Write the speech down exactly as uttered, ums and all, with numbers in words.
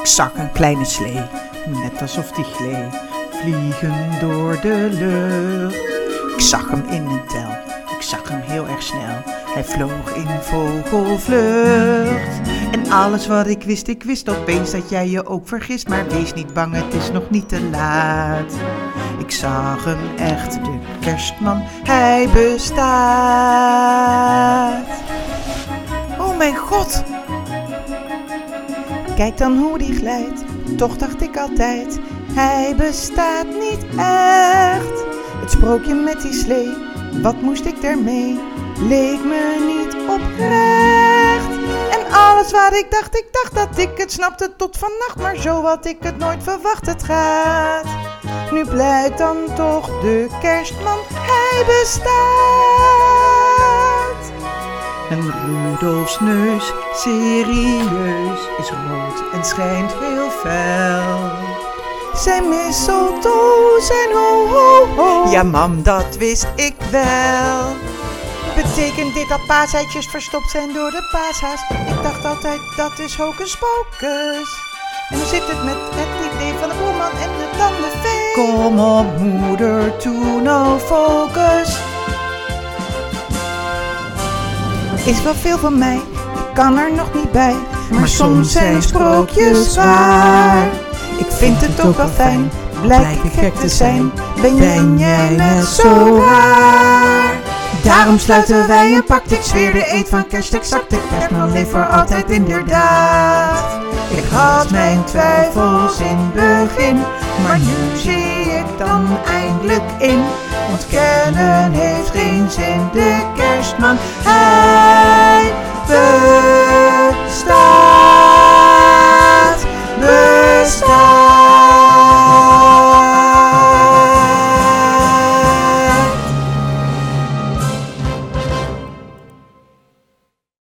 zag een kleine slee, net alsof die gleed, vliegen door de lucht. Ik zag hem in een tel, ik zag hem heel erg snel. Hij vloog in vogelvlucht. En alles wat ik wist, ik wist opeens dat jij je ook vergist. Maar wees niet bang, het is nog niet te laat. Ik zag hem echt, de kerstman, hij bestaat. Oh mijn god! Kijk dan hoe die glijdt, toch dacht ik altijd, hij bestaat niet echt. Het sprookje met die slee, wat moest ik daarmee? Leek me niet oprecht. En alles wat ik dacht, ik dacht dat ik het snapte tot vannacht. Maar zo had ik het nooit verwacht, het gaat. Nu blijkt dan toch de kerstman, hij bestaat. En Rudolfs neus, serieus, is rood en schijnt heel fel. Zijn mistletoe, zijn ho ho ho. Ja mam, dat wist ik wel. Betekent dit dat paaseitjes verstopt zijn door de paashaas? Ik dacht altijd, dat is hocus pocus. En hoe zit het met het idee van de boeman en de tandenvee? Kom op moeder, toe nou focus. Is wel veel van mij, ik kan er nog niet bij. Maar, maar soms zijn sprookjes waar. Ik vind het ook wel fijn, blijk ik gek te zijn. Ben, ben jij net zo raar? Daarom sluiten wij een pact, ik zweer de eed van kerst exact. De kerstman leeft voor altijd inderdaad. Ik had mijn twijfels in het begin, maar nu zie ik dan eindelijk in. Ontkennen heeft geen zin, de kerstman, hij